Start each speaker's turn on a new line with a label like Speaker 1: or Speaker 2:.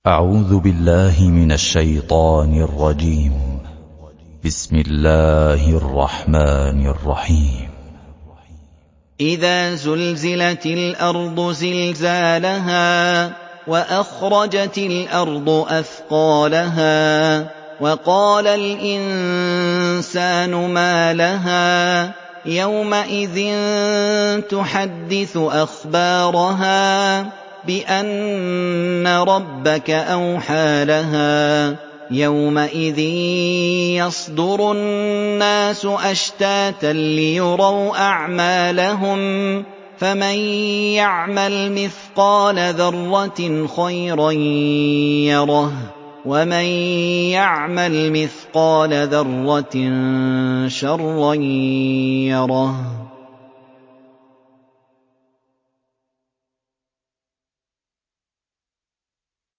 Speaker 1: أعوذ بالله من الشيطان الرجيم. بسم الله الرحمن الرحيم.
Speaker 2: إذا زلزلت الأرض زلزالها وأخرجت الأرض أثقالها وقال الإنسان ما لها يومئذ تحدث أخبارها بأن ربك أوحى لها يومئذ يصدر الناس أشتاتا ليروا أعمالهم فمن يعمل مثقال ذرة خيرا يره ومن يعمل مثقال ذرة شرا يره.